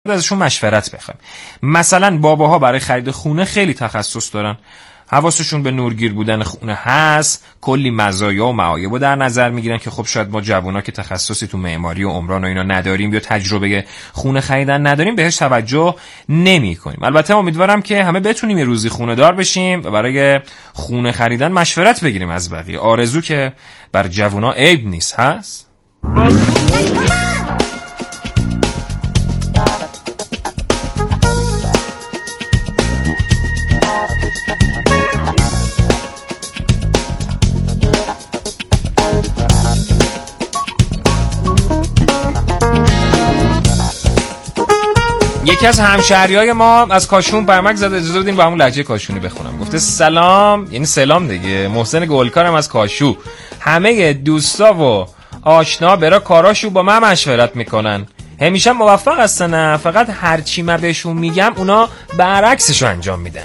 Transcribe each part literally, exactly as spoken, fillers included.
ازشون مشورت بخوایم. مثلا باباها برای خرید خونه خیلی تخصص دارن، حواسشون به نورگیر بودن خونه هست، کلی مزایا و معایب رو در نظر میگیرن که خب شاید ما جوونا که تخصصی تو معماری و عمران و اینا نداریم یا تجربه خونه خریدن نداریم بهش توجه نمی‌کنیم. البته امیدوارم که همه بتونیم یه روزی خونه دار بشیم و برای خونه خریدن مشورت بگیریم از بقیه. آرزو که بر جوونا عیب نیست هست. یکی از همشهریای ما از کاشون برمک زده، اجازه بدین با همون لهجه کاشونی بخونم. گفته سلام، یعنی سلام دیگه، محسن گلکارم از کاشو. همه دوستا و آشنا برا کاراشو با من مشورت میکنن، همیشه موفق هستن، فقط هرچی من بهشون میگم اونا برعکسشو انجام میدن.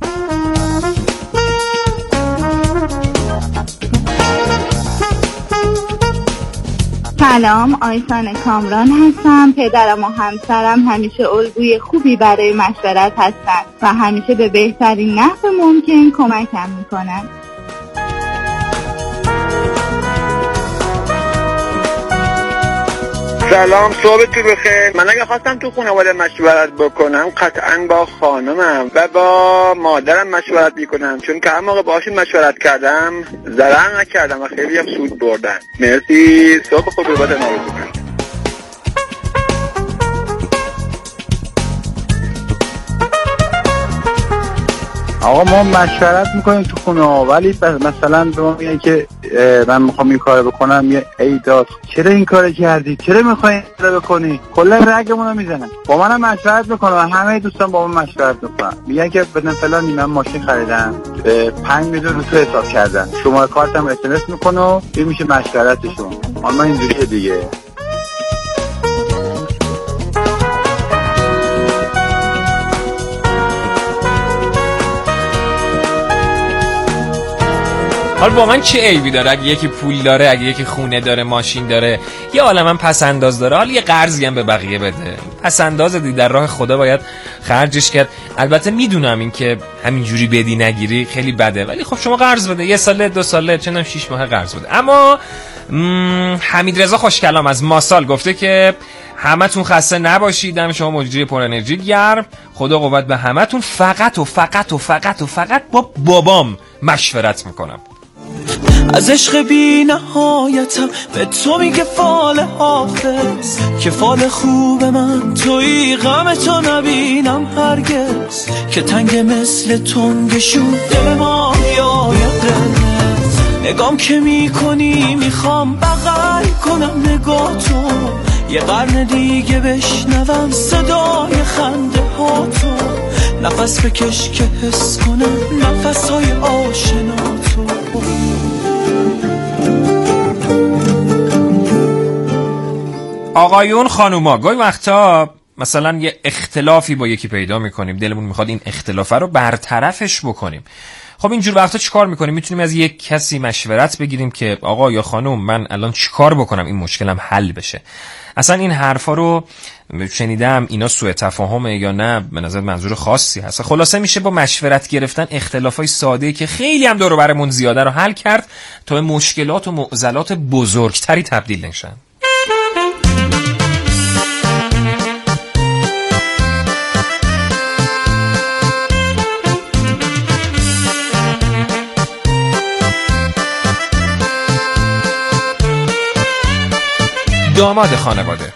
سلام، آیسان کامران هستم. پدرم و همسرم همیشه الگوی خوبی برای مشورت هستن و همیشه به بهترین نحو ممکن کمکم میکنن. سلام، صبحتون بخیر. من اگه خواستم تو خانواده مشورت بکنم قطعا با خانمم و با مادرم مشورت میکنم، چون که هر موقع باهاشون مشورت کردم ضرر نکردم و خیلی هم سود بردن. مرسی، صبح خوب رو باتون آرزو کنم. آقا ما مشورت میکنیم تو خونه ها، ولی مثلا به ما میگن که من میخوام این کارو بکنم، یه ای داد چرا این کارو کردی، چرا میخوای این کارو بکنی، کلا رگمون رو میزنن. با منم مشورت میکنم و همه دوستان با من مشورت میکنن، میگن که بدن فلان من ماشین خریدم پنج میلیون رو تو حساب کردن، شما کارتم اس ام اس میکنه و این میشه مشورتشون. اما اینجوریه دیگه. حالا واقعا چه عیبی داره اگه یکی پول داره، اگه یکی خونه داره، ماشین داره، یه عالمه پس انداز داره، حالا یه قرضی هم به بقیه بده. پس انداز دی در راه خدا باید خرجش کرد. البته میدونم این که همینجوری بدی نگیری خیلی بده، ولی خب شما قرض بده، یه ساله دو ساله چندم شش ماه قرض بده. اما حمید رضا خوشکلام از ماسال گفته که همتون خسته نباشید، دم شما مجری پر انرژی گرم، خدا قوت به همتون، فقط و فقط و فقط و فقط با بابام مشورت میکنم. از عشق بی نهایتم به تو میگه فال حافظ، که فال خوب من توی غم تو نبینم هرگز، که تنگ مثل تنگشون دل ما یای قرمز، نگام که میکنی میخوام بغل کنم نگاه تو، یه قرن دیگه بشنوم صدای خنده ها تو، نفس بکش که حس کنم نفس های آشنا تو. آقایون خانوما گاهی وقتا مثلا یه اختلافی با یکی پیدا میکنیم، دلمون میخواد این اختلافه رو برطرفش بکنیم. خب اینجور وقتا چیکار میکنیم؟ میتونیم از یک کسی مشورت بگیریم که آقا یا خانم من الان چیکار بکنم این مشکلم حل بشه. اصلا این حرفا رو شنیدم، اینا سوء تفاهمه یا نه به نظر منظور خاصی هست؟ خلاصه میشه با مشورت گرفتن اختلافای ساده‌ای که خیلی هم دور و برمون زیاده رو حل کرد تا به مشکلات و معضلات بزرگتری تبدیل نشن. داماد خانواده: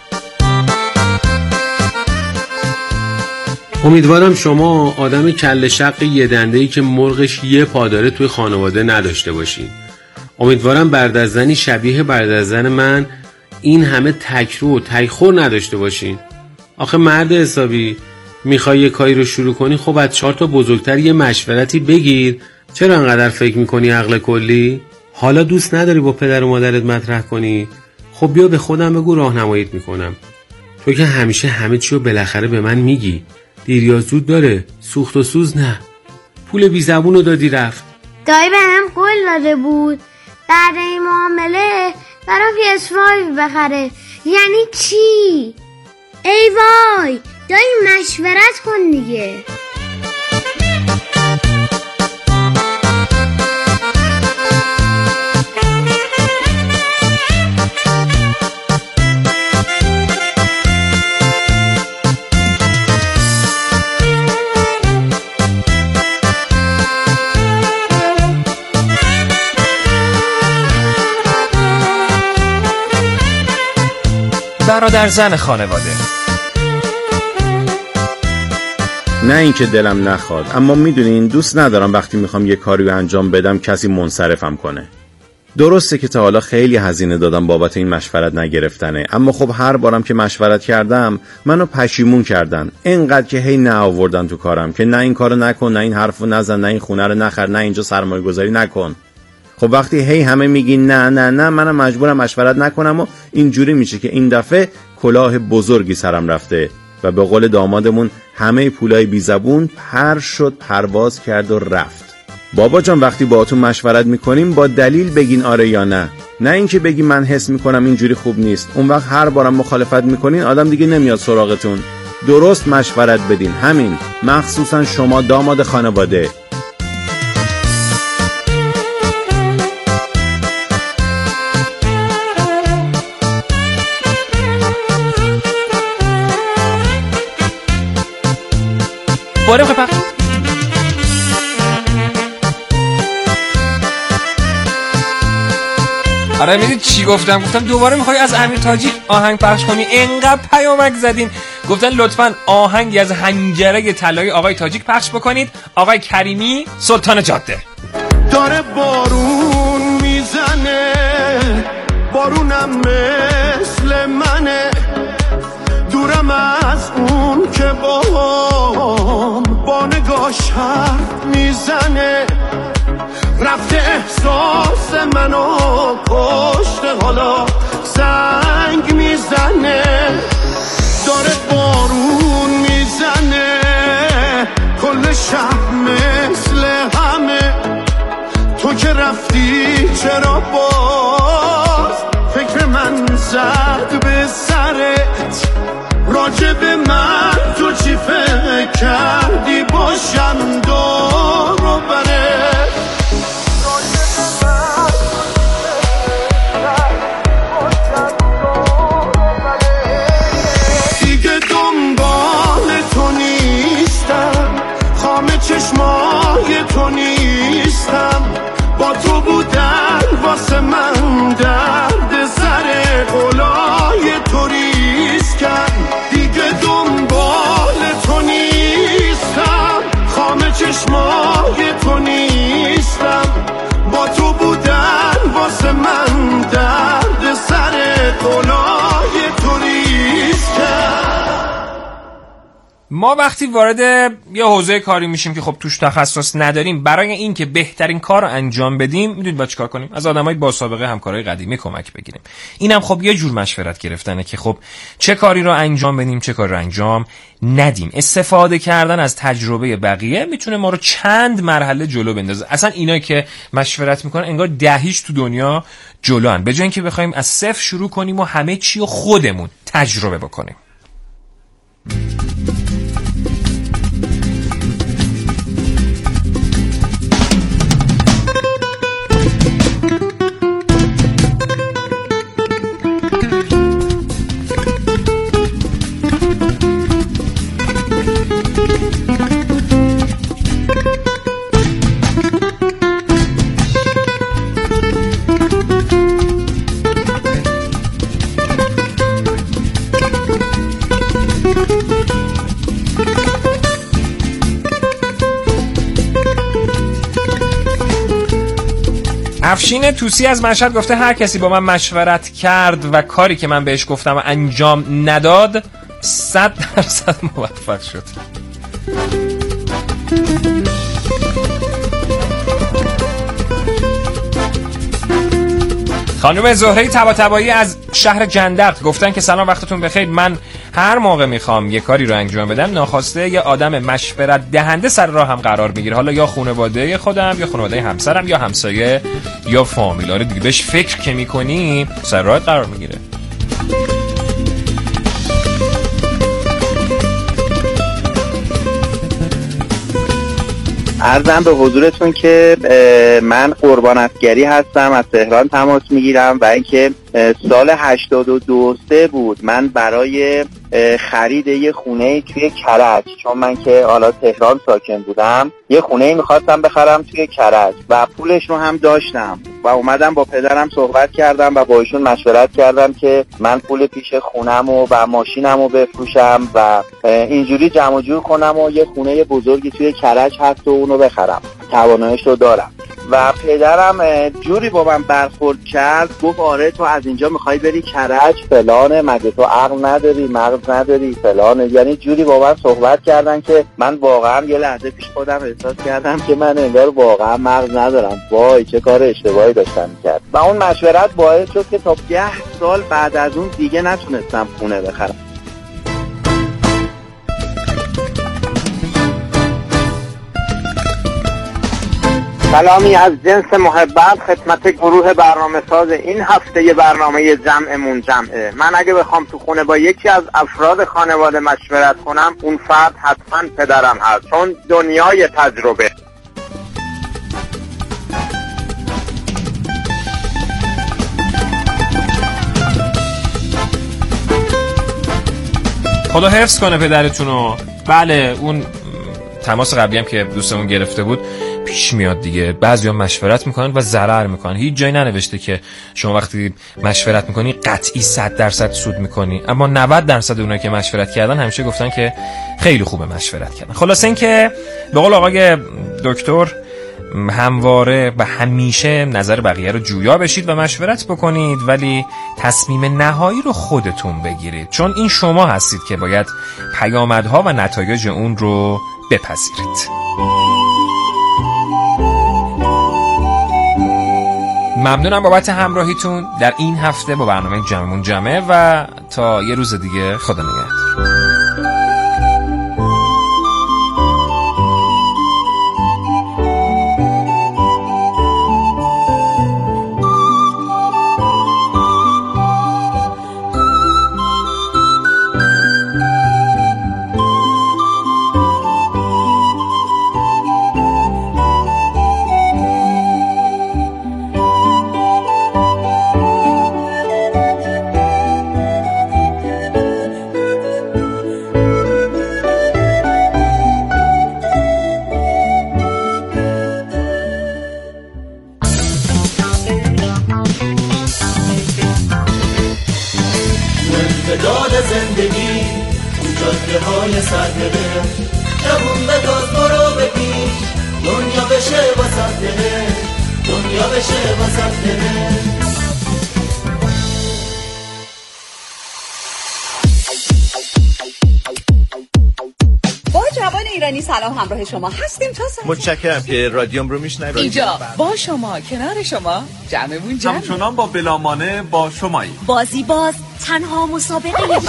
امیدوارم شما آدم کله شق یه دنده‌ای که مرغش یه پا داره توی خانواده نداشته باشین. امیدوارم بعد از زنی شبیه بعد از زن من این همه تکرو و تکخور نداشته باشین. آخه مرد حسابی میخوای یه کاری رو شروع کنی، خب از چهار تا بزرگتر یه مشورتی بگیر. چرا انقدر فکر میکنی عقل کلی؟ حالا دوست نداری با پدر و مادرت مطرح کنی؟ خب بیا به خودم بگو، راهنماییت میکنم. تو که همیشه همه چی رو بالاخره به من میگی. دیر یا زود داره، سوخت و سوز نه. پول بی زبون رو دادی رفت. دایی به هم قول داده بود بعد این معامله برام پی اس پنج بخره. یعنی چی؟ ای وای، دایی کن دیگه. برادر زن خانواده. نه اینکه دلم نخواد، اما میدونین دوست ندارم وقتی میخوام یه کاری رو انجام بدم کسی منصرفم کنه. درسته که تا حالا خیلی هزینه دادم بابت این مشورت نگرفتنه، اما خب هر بارم که مشورت کردم منو پشیمون کردن، اینقدر که هی نه آوردن تو کارم که نه این کارو نکن، نه این حرفو نزن، نه این خونه رو نخر، نه اینجا سرمایه گذاری نکن. خب وقتی هی همه میگین نه نه نه، منم مجبورم مشورت نکنم و اینجوری میشه که این دفعه کلاه بزرگی سرم رفته و به قول دامادمون همه پولای بی زبون پر شد، پرواز کرد و رفت. بابا جان وقتی باهاتون مشورت میکنیم با دلیل بگین آره یا نه، نه اینکه بگی من حس میکنم اینجوری خوب نیست. اون وقت هر بارم مخالفت میکنین آدم دیگه نمیاد سراغتون. درست مشورت بدین، همین، مخصوصا شما داماد خانواده. باره بخواه پخ آره میدید چی گفتم؟ گفتم دوباره میخوای از امیر تاجی آهنگ پخش کنی؟ انقدر پیامک زدین گفتن لطفاً آهنگی از حنجره طلایی آقای تاجیک پخش بکنید. آقای کریمی، سلطان جاده. داره بارون میزنه، بارونم مثل منه، دورم از اون که باهم با نگاش حرف میزنه، رفته احساس منو کشته، حالا زنگ میزنه. داره بارون میزنه، کل شب مثل همه، تو که رفتی چرا باز فکر من زد به سرت، راجب من تو چی فکر کردی باشم دور و برت، راجب من دیگه دنبال تو نیستم، خام چشمای تو نیستم، با تو بودن واسه من درد سر قلای تو ریز کرد، دیگه دنبال تو نیستم، خام چشمای تو نیستم، با تو بودن واسه من درد سر قلای تو ریز کرد. ما وقتی وارد یه حوزه کاری میشیم که خب توش تخصص نداریم، برای این که بهترین کار رو انجام بدیم میدونید با چیکار کنیم؟ از آدمای با سابقه، همکارای قدیمی کمک بگیریم. اینم خب یه جور مشورت گرفتنه که خب چه کاری رو انجام بدیم، چه کاری رو انجام ندیم. استفاده کردن از تجربه بقیه میتونه ما رو چند مرحله جلو بندازه. اصلا اینایی که مشورت میکنن انگار دهیش تو دنیا جلوان، به جای اینکه بخوایم از صفر شروع کنیم و همه چی رو خودمون تجربه بکنیم. افشین توسی از مشهد گفته هر کسی با من مشورت کرد و کاری که من بهش گفتم و انجام نداد صد درصد موفق شد. خانم زهره طباطبایی از شهر جندق گفتن که سلام، وقتتون بخیر. من هر موقع میخوام یه کاری رو انجام بدم ناخواسته یه آدم مشورت دهنده سر راه هم قرار میگیره، حالا یا خانواده خودم یا خانواده همسرم یا همسایه یا فامیل. آره دیگه، بهش فکر که میکنی سر راه قرار میگیره. عرضم به حضورتون که من قربان اسگری هستم، از تهران تماس میگیرم و اینکه سال هشتاد و دو سه بود من برای خرید یه خونه توی کرج، چون من که حالا تهران ساکن بودم یه خونه میخواستم بخرم توی کرج و پولش رو هم داشتم و اومدم با پدرم صحبت کردم و با ایشون مشورت کردم که من پول پیش خونم و, و ماشینم رو بفروشم و اینجوری جمع جور کنم و یه خونه بزرگی توی کرج هست و اونو بخرم، تواناییش رو دارم. و پدرم جوری با من برخورد کرد، گفت آره تو از اینجا میخوای بری کرج فلانه، مگه تو عقل نداری، مغز نداری فلانه. یعنی جوری با من صحبت کردن که من واقعا یه لحظه پیش خودم احساس کردم که من انگار واقعا مغز ندارم، وای چه کار اشتباهی داشتم میکرد. و اون مشورت باعث شد که تا ده سال بعد از اون دیگه نتونستم خونه بخرم. سلامی از جنس محبت خدمت گروه برنامه ساز این هفته برنامه جمعمون جمعه. من اگه بخوام تو خونه با یکی از افراد خانواده مشورت کنم، اون فرد حتما پدرم هست، چون دنیای تجربه. خدا حفظ کنه پدرتونو. بله اون تماس قبلی هم که دوستمون گرفته بود پیش میاد دیگه، بعضیا مشورت میکنن و ضرر میکنن. هیچ جایی ننوشته که شما وقتی مشورت میکنی قطعی صد درصد سود میکنی، اما نود درصد اونایی که مشورت کردن همیشه گفتن که خیلی خوبه مشورت کردن. خلاصه این که به قول آقای دکتر همواره و همیشه نظر بقیه رو جویا بشید و مشورت بکنید، ولی تصمیم نهایی رو خودتون بگیرید، چون این شما هستید که باید پیامدها و نتایج اون رو بپذیرید. ممنونم بابت همراهیتون در این هفته با برنامه جمعمون جمعه و تا یه روز دیگه خدا نگهدار. سلام، همراه شما هستیم تا ساعت. متشکرم که رادیوم رو میشنوید. اینجا با شما، کنار شما، جمعمون جمع. همچنان با بلامانه با شمایی. بازی باز تنها مسابقه برنامه.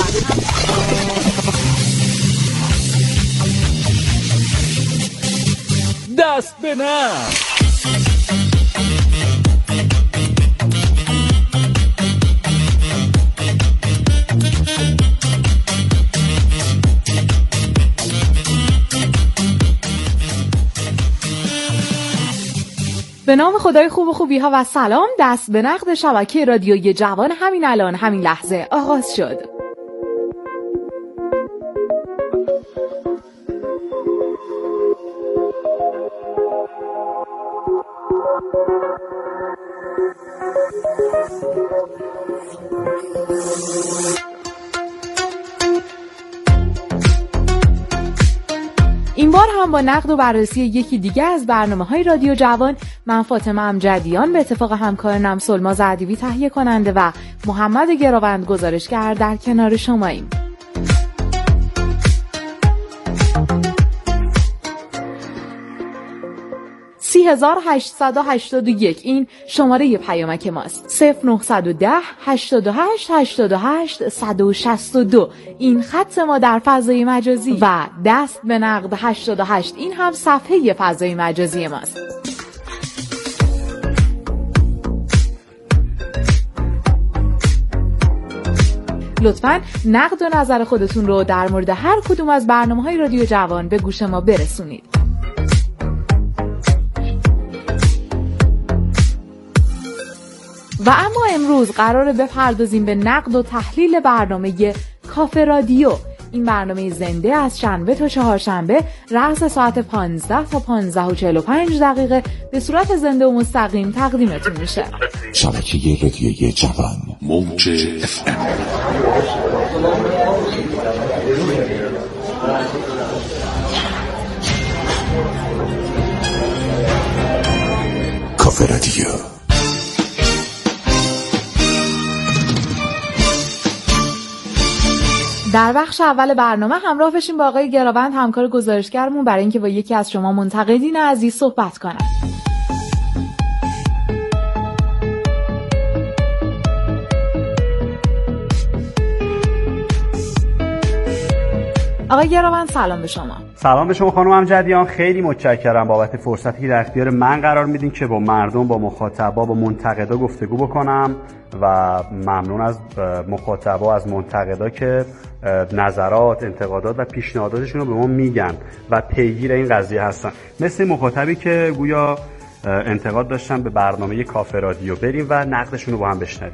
دست به نفت. به نام خدای خوب و خوبی ها و سلام. دست به نقد شبکه رادیوی جوان همین الان همین لحظه آغاز شد. این بار هم با نقد و بررسی یکی دیگه از برنامه‌های رادیو جوان، من فاطمه امجدیان به اتفاق همکارم سلما زعدیوی تهیه کننده و محمد گراوند گزارشگر در کنار شماییم. سی هزار هشتصد و هشتاد و یک این شماره پیامک ماست. صفر نهصد و ده هشتاد و هشت هشتاد و هشت صد و شصت و دو این خط ما در فضای مجازی و دست به نقد هشتاد و هشت این هم صفحه فضای مجازی ماست. لطفاً نقد و نظر خودتون رو در مورد هر کدوم از برنامه‌های رادیو جوان به گوش ما برسونید. و اما امروز قراره بپردازیم به نقد و تحلیل برنامه کافه رادیو. این برنامه زنده از شنبه تا چهارشنبه رأس ساعت پانزده تا پانزده و چهل و پنج دقیقه به صورت زنده و مستقیم تقدیمتون میشه. شبکه رادیویی جوان موج اف ام. کافه رادیو. در بخش اول برنامه همراه بشیم با آقای گراوند، همکار گزارشگرمون، برای اینکه با یکی از شما منتقدین عزیز صحبت کنم. آقای گراوند سلام به شما. سلام به شما خانم امجدیان، خیلی متشکرم بابت فرصتی که در اختیار من قرار میدین که با مردم، با مخاطبا، با منتقدا گفتگو بکنم و ممنون از مخاطبا، از منتقدا که نظرات، انتقادات و پیشنهاداتشون رو به ما میگن و پیگیر این قضیه هستن. مثل مخاطبی که گویا انتقاد داشتن به برنامه کافه رادیو، بریم و نقدشون رو با هم بشنویم.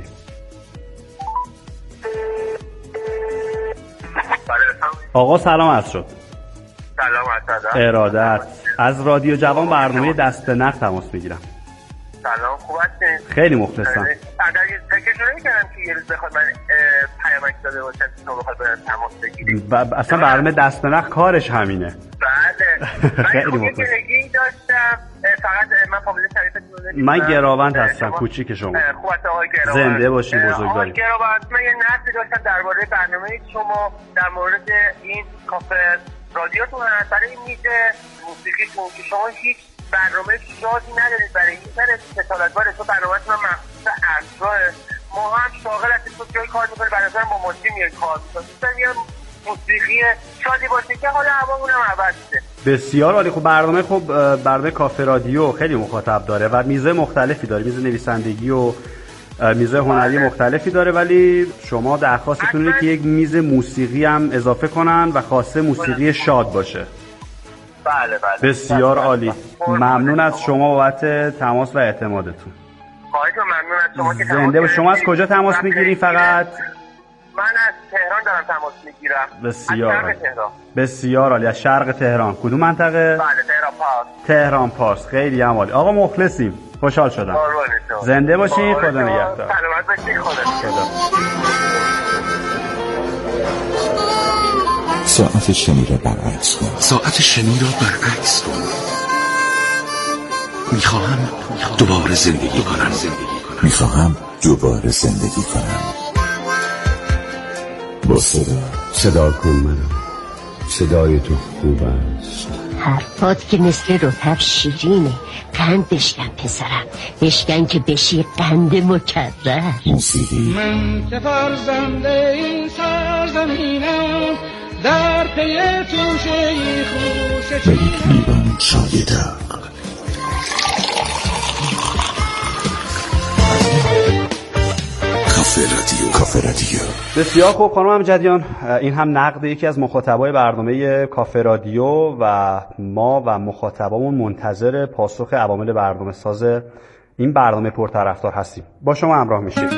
آقا سلام عرض شد. سلام عرض. ارادت. از رادیو جوان برنامه دست به نقد تماس میگیرم. سلام، خوب هستین؟ خیلی مخلصم. اگر فکرشو نمی‌کردم که یه روز بخواد من پیامک داده باشم که تو بخواد باید تماس بگیریم. اصلا برنامه دست به نقد کارش همینه. بله. خیلی مخلصم. مخلصم. داشتم فقط من فامیل شریفتون رو نمی‌دونم. من گراوند هستم، کوچیک شما. خوب هست آقای گراوند. زنده باشی، بزرگواری. آقای گراوند، من یه نقدی داشتم درباره برنامه شما در مورد این کافه رادیوتون هست، برای این میز موسیقیتون که شما هیچ برنامه شادی ندارید برای این سر کسالت‌بار. تو برنامه‌تون هم مخصوص عصراه، ما هم شاغل هستیم، تو جای کار می‌کنیم، برای مثلا با ماشین میاد کار می‌کنیم، دوستان میان موسیقی شادی باشه که حالا هوامون هم عوض شه. بسیار عالی. خب برنامه خب برنامه کافه رادیو خیلی مخاطب داره و میزه مختلفی داره، میزه نویسندگی و میزه هنری مختلفی داره، ولی شما درخواستتون اینه که یک میز موسیقی هم اضافه کنن و خاصه موسیقی شاد باشه. بله بله. بسیار عالی. ممنون از شما بابت تماس و اعتمادتون. خواهش ممنون از شما که زنده با شما. از کجا تماس میگیرین فقط؟ من از تهران دارم تماس میگیرم. بسیار از شرق تهران. بسیار عالی. از شرق تهران. کدوم منطقه؟ بله، تهران پارس. تهران پارس. خیلی هم عالی. آقا مخلصیم. خوشحال شدم. زنده باشین. خدا نگهدار. سلامت باشین. خدا. ساعت شنی را برعکس کن. ساعت شنی را برعکس کن. میخواهم دوباره زندگی کنم. میخواهم دوباره زندگی کنم. با صدا صدا کن منو. صدای تو خوب است. حرفات که مثل رطب شیرینه. قند بشکن پسرم، بشکن که بشی قند مکرر. موسیقی. من که فرزنده این سرزمینم، در پی توشه خوش و یک لیوان چای داغ. کافه رادیو. کافه رادیو. بسیار خوب خانم امجدیان، این هم نقد یکی از مخاطبای برنامه کافه رادیو و ما و مخاطبامون منتظر پاسخ عوامل برنامه ساز این برنامه پرطرفدار هستیم. با شما همراه میشیم.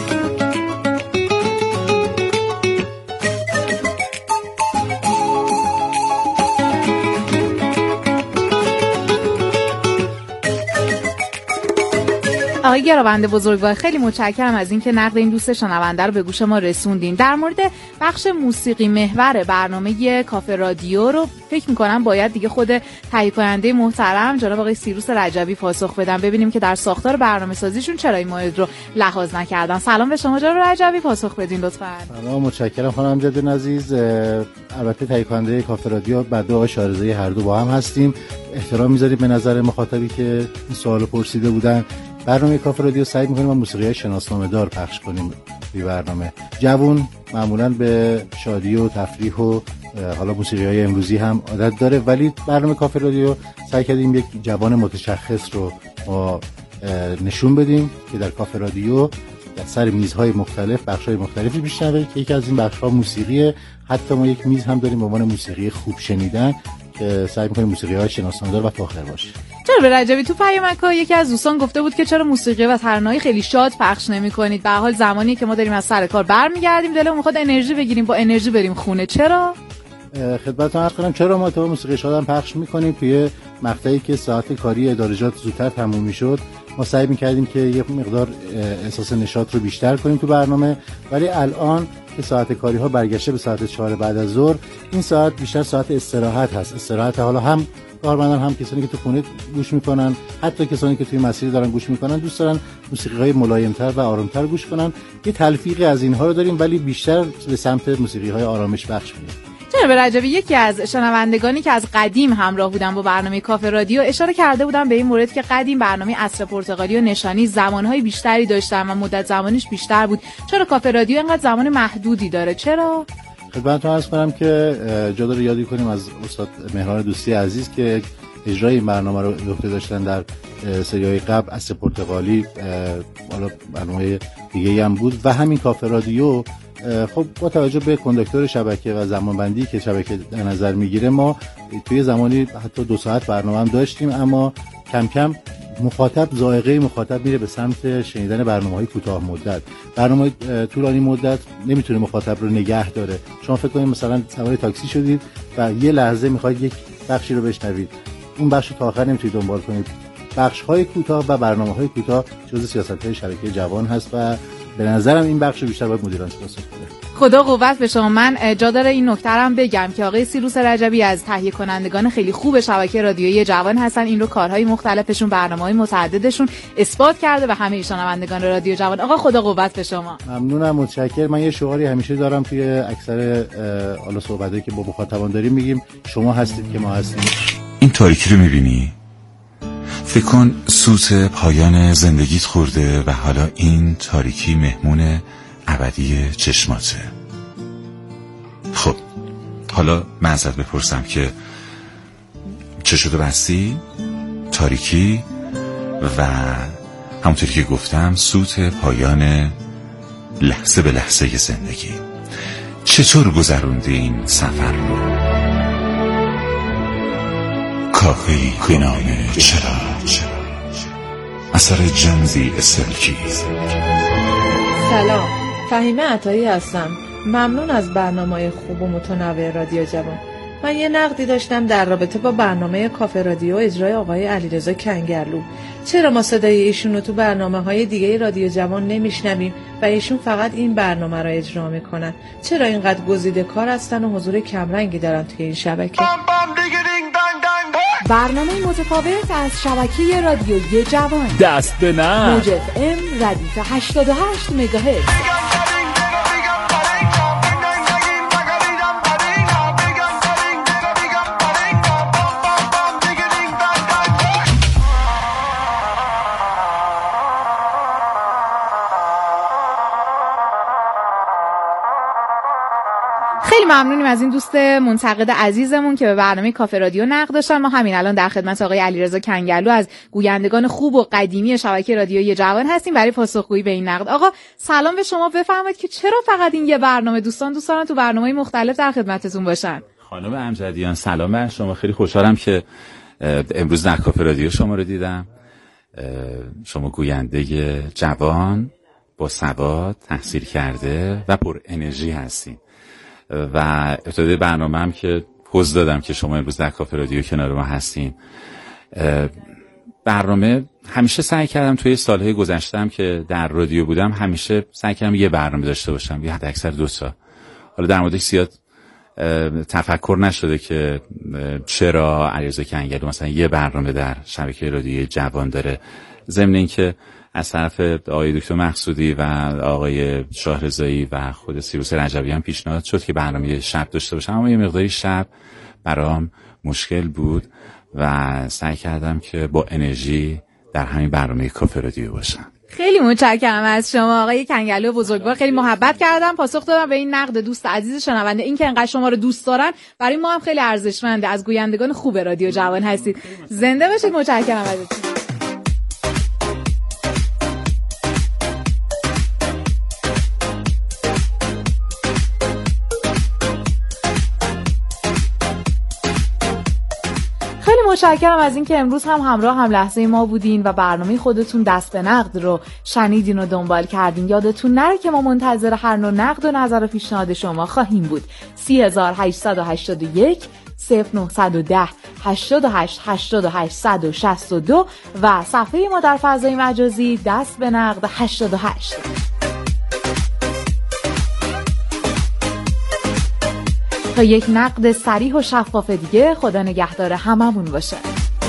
آقای گراوند بزرگوار، خیلی متشکرم از اینکه نقد این دوست شنونده رو به گوش ما رسوندین. در مورد بخش موسیقی محور برنامه کافه رادیو رو فکر می‌کنم باید دیگه خود تهیه کننده محترم جناب آقای سیروس رجبی پاسخ بدن، ببینیم که در ساختار برنامه‌سازیشون چرا این مورد رو لحاظ نکردن. سلام به شما جناب رجبی، پاسخ بدین لطفاً. سلام، متشکرم خانم امجدیان عزیز. البته تهیه کننده کافه رادیو بعد آقای شارزه‌ای هر دو با هم هستیم. احترام می‌ذاریم به نظر مخاطبی که این سوالو پرسیده بودن. برنامه کافه رادیو سعی می‌کنیم ما موسیقی‌های شناسنامه‌دار پخش کنیم. این برنامه جوون معمولاً به شادی و تفریح و حالا موسیقی‌های امروزی هم عادت داره، ولی برنامه کافه رادیو سعی کردیم یک جوان متشخص رو ما نشون بدیم که در کافه رادیو در سر میزهای مختلف بخش‌های مختلفی میشنوه که یکی از این بخش‌ها موسیقیه. حتی ما یک میز هم داریم به عنوان موسیقی خوب شنیدن که سعی می‌کنیم موسیقی‌های شناسنامه‌دار و فاخر باشه. جناب رجبی، تو پیامک‌ها یکی از دوستان گفته بود که چرا موسیقی و ترانه‌های خیلی شاد پخش نمی‌کنید؟ به هر حال زمانی که ما داریم از سر کار برمیگردیم دلمون می‌خواد انرژی بگیریم، با انرژی بریم خونه. چرا؟ خدمتتون عرض کنم چرا ما تو موسیقی شاد هم پخش می‌کنیم. توی مقطعی که ساعت کاری ادارجات زودتر تموم می‌شد ما سعی می‌کردیم که یه مقدار احساس نشاط رو بیشتر کنیم تو برنامه، ولی الان که ساعت کاری ها برگشته به ساعت چهار بعد از ظهر، این ساعت بیشتر ساعت استراحت هست. استراحت حالا هم کارمندان هم کسانی که تو خونه گوش میکنن، حتی کسانی که توی مسیر دارن گوش میکنن دوست دارن موسیقی‌های ملایم‌تر و آرام‌تر گوش کنن. یه تلفیقی از اینها رو داریم ولی بیشتر به سمت موسیقی‌های آرامش بخش میریم. جناب رجبی، یکی از شنوندگانی که از قدیم همراه بودن با برنامه کافه رادیو اشاره کرده بودن به این مورد که قدیم برنامه عصر پرتغالی و نشانی زمانهای بیشتری داشتن و مدت زمانیش بیشتر بود. چرا کافه رادیو اینقدر زمان محدودی داره؟ چرا؟ خدمتتون عرض کنم که جا داره یادی کنیم از استاد مهران دوستی عزیز که اجرای این برنامه رو به عهده داشتن در سری‌های قبل. عصر پرتغالی، حالا برنامه دیگه‌ای هم بود و همین کافه رادیو. خب با توجه به کنداکتور شبکه و زمانبندی که شبکه در نظر میگیره ما توی زمانی حتی دو ساعت برنامه هم داشتیم، اما کم کم مخاطب ذائقه مخاطب میره به سمت شنیدن برنامه‌های کوتاه مدت. برنامه طولانی مدت نمیتونه مخاطب رو نگه داره. شما فکر کنید مثلا سوار تاکسی شدید و یه لحظه میخواید یک بخشی رو بشنوید، اون بخش تا آخر نمیتونید دنبال کنید. بخش‌های کوتاه و برنامه‌های کوتاه جزء سیاست‌های شبکه جوان هست و به نظرم این بخش بیشتر باید مدیران پاسخ بده. خدا قوت به شما. من جا داره این نکته رو بگم که آقای سیروس رجبی از تهیه کنندگان خیلی خوب شبکه رادیویی جوان هستن. این رو کارهای مختلفشون، برنامه‌های متعددشون اثبات کرده و همه شنوندگان رادیو جوان. آقا خدا قوت به شما. ممنونم، متشکرم. من یه شعاری همیشه دارم توی اکثر حالا صحبتایی که با مخاطبان داریم، میگیم شما هستید که ما هستیم. این تاریکی رو می‌بینی؟ فکر کن سوت پایان زندگیت خورده و حالا این تاریکی مهمون ابدی چشماته. خب حالا من ازت بپرسم که چشتو بستی؟ تاریکی و همونطوری که گفتم سوت پایان لحظه به لحظه زندگی. چطور گذروندی این سفر رو؟ کافه‌ای به نام چرا اثر جنزی اسلکی. سلام، فهیمه عطایی هستم. ممنون از برنامه‌های خوب و متنوع رادیو جوان. من یه نقدی داشتم در رابطه با برنامه کافه رادیو اجرای آقای علیرضا کنگرلو. چرا ما صدای ایشون رو تو برنامه‌های دیگه رادیو جوان نمیشنویم و ایشون فقط این برنامه رو اجرا میکنن؟ چرا اینقدر گزیده کار هستن و حضور کمرنگی دارن توی این شبکه؟ برنامه متفاوت از شبکه رادیویی جوان. دست به نم. موج اف ام ردیف هشتاد و هشت مگاهرتز. خیلی ممنونیم از این دوست منتقد عزیزمون که به برنامه کافه رادیو نقد داشتن. ما همین الان در خدمت آقای علیرضا کنگرلو از گویندگان خوب و قدیمی شبکه رادیویی جوان هستیم برای پاسخگویی به این نقد. آقا سلام به شما، بفرمایید که چرا فقط این یه برنامه؟ دوستان دوست دارن تو برنامه‌های مختلف در خدمتتون باشن. خانم امجدیان سلام بر شما. خیلی خوشحالم که امروز در کافه رادیو شما رو دیدم. شما گوینده جوان با سواد، تحصیل کرده و پر انرژی هستین و ابتدای برنامه هم که پوز دادم که شما امروز در کافه رادیو کنار ما هستین. برنامه همیشه سعی کردم توی سالهای گذشتم که در رادیو بودم همیشه سعی کردم یه برنامه داشته باشم، یه حد اکثر دو تا. حالا در موردش زیاد تفکر نشده که چرا علیرضا کنگرلو مثلا یه برنامه در شبکه رادیویی جوان داره، ضمن اینکه از طرف آقای دکتر مقصودی و آقای شاهرضایی و خود سیروس رجبی هم پیشنهاد شد که برنامه شب داشته باشم، اما یه مقداری شب برام مشکل بود و سعی کردم که با انرژی در همین برنامه کافه رادیو باشم. خیلی متشکرم از شما آقای کنگرلو بزرگوار، خیلی محبت کردم، پاسخ دادم به این نقد دوست عزیز شنونده. این که انقدر شما رو دوست دارن برای ما هم خیلی ارزشمنده. از گویندگان خوب رادیو جوان هستید. زنده باشید. متشکرم ازتون. متشکرم از اینکه امروز هم همراه هم لحظه ما بودین و برنامه خودتون دست به نقد رو شنیدین و دنبال کردین. یادتون نره که ما منتظر هر نوع نقد و نظر و پیشنهاد شما خواهیم بود. سه هزار هشتصد و هشتاد و یک صفر نهصد و ده هشتاد و هشت هشتاد و هشت صد و شصت و دو و صفحه ما در فضای مجازی دست به نقد هشتاد و هشت. تا یک نقد صریح و شفاف دیگه، خدا نگهدار هممون باشه.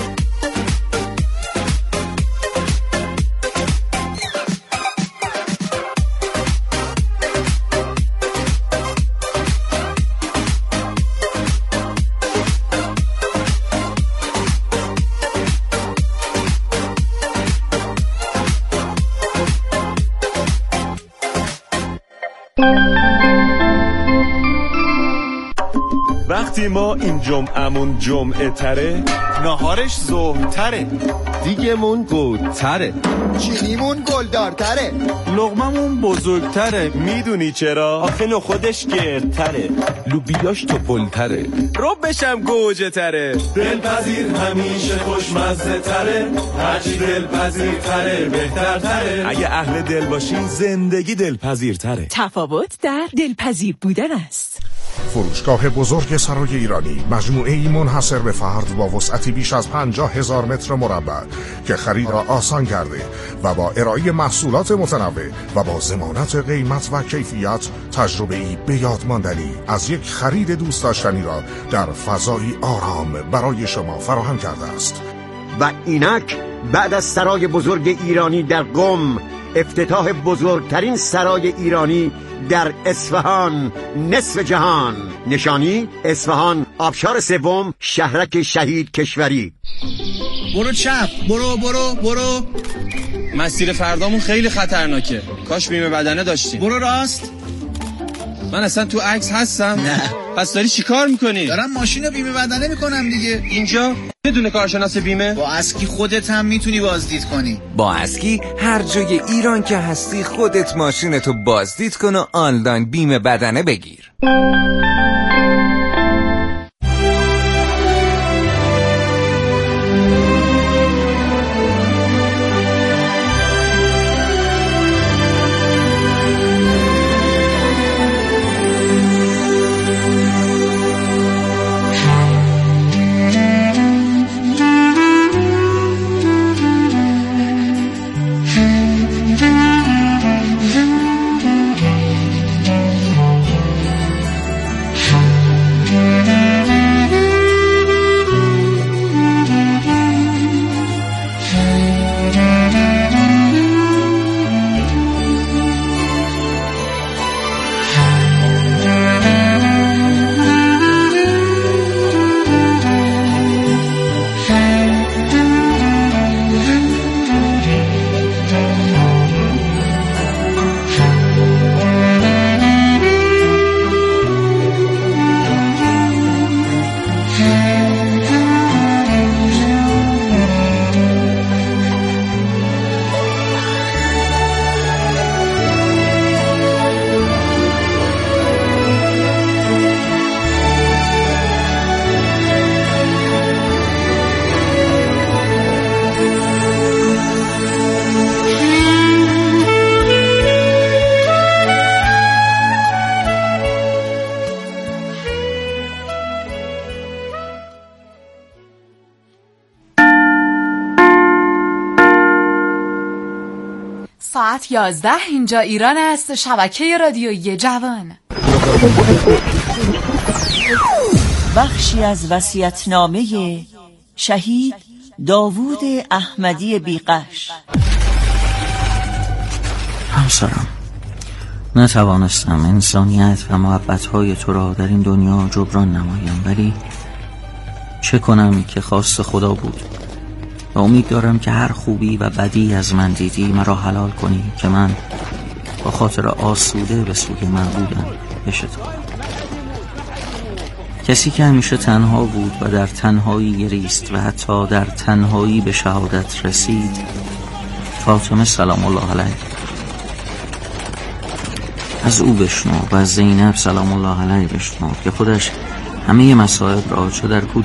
وقتی ما این جمعمون جمعه تره، نهارش ظهر تره، دیگمون گود تره، چینیمون گلدار تره، لقممون بزرگتره. میدونی چرا؟ آخه نخودش گردتره، لوبیاش توپل تره، ربشم گوجه تره. دلپذیر همیشه خوشمزه تره، هرچی دلپذیر تره بهتر تره. اگه اهل دل باشین زندگی دلپذیر تره. تفاوت در دلپذیر بودن است. فروشگاه بزرگ سرای ایرانی، مجموعه ای منحصر به فرد با وسعتی بیش از پنجاه هزار متر مربع که خرید را آسان کرده و با ارائه محصولات متنوع و با ضمانت قیمت و کیفیت تجربه ای به یاد ماندنی از یک خرید دوست داشتنی را در فضایی آرام برای شما فراهم کرده است. و اینک بعد از سرای بزرگ ایرانی در قم، افتتاح بزرگترین سرای ایرانی در اصفهان، نصف جهان. نشانی اصفهان، آبشار سوم، شهرک شهید کشوری. برو چپ، برو برو برو. مسیر فردامون خیلی خطرناکه، کاش بیمه بدنه داشتیم. برو راست. من اصلا تو عکس هستم؟ نه. پس داری چی کار میکنی؟ دارم ماشین رو بیمه بدنه میکنم دیگه. اینجا بدون کارشناس بیمه؟ با اسکی خودت هم میتونی بازدید کنی. با اسکی هر جای ایران که هستی خودت ماشینتو بازدید کن و آنلاین بیمه بدنه بگیر. ساعت یازده اینجا ایران است. شبکه رادیویی جوان. بخشی از وصیت‌نامه شهید داوود احمدی بیقش. همسرم، نتوانستم انسانیت و محبت‌های تو را در این دنیا جبران نمایم، ولی چه کنم که خواست خدا بود و امید دارم که هر خوبی و بدی از من دیدی مرا حلال کنی که من با خاطر آسوده به سوی من بودم بشتابم. کسی که همیشه تنها بود و در تنهایی گریست و حتی در تنهایی به شهادت رسید، فاطمه سلام الله علیها. از او بشنو و از زینب سلام الله علیها بشنو که خودش همه مصائب را چه در کودکی